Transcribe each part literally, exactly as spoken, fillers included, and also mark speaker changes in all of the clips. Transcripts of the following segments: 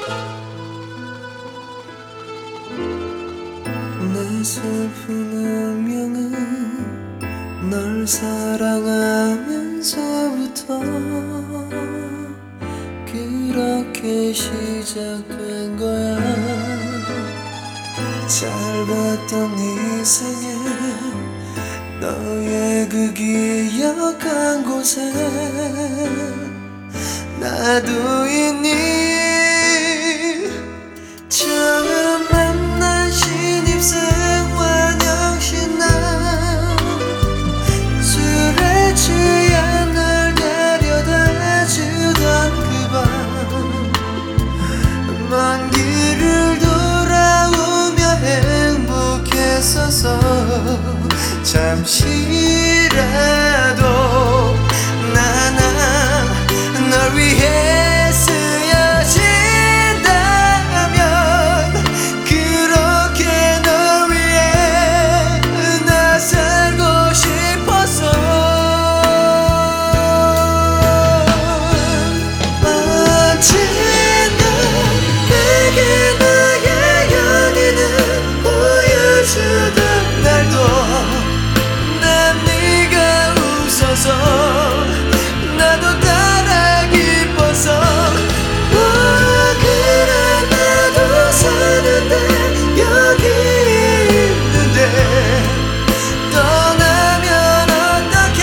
Speaker 1: 내 슬픈 운명은 널 사랑하면서부터 그렇게 시작된 거야. 잘 봤던 이 생에 너의 그 기억한 곳에 나도 있니. 처음 만난 신입생과 역시 난 술에 취한 널 데려다 주던 그 밤 먼 길을 돌아오며 행복했어서 잠시라도 나나 널 위해 쓰여진다면 그렇게 널 위해 나 살고 싶었어. 언제나 내게 나의 연인을 보여주던 날도 난 네가 웃어서 나도 따라 기뻐서 와 그래 나도 사는데 여기 있는데 떠나면 어떡해.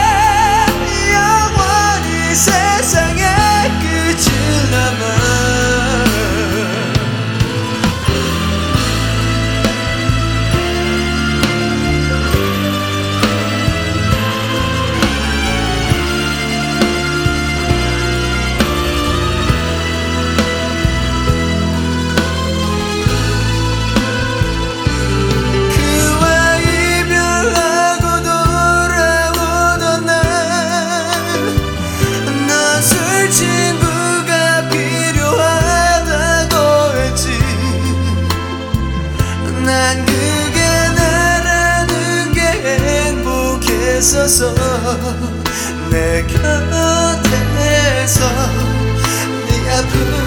Speaker 1: 영원히 세상에 끝을 남아. 난 그게 나라는 게 행복했어서 내 곁에서 네 아픔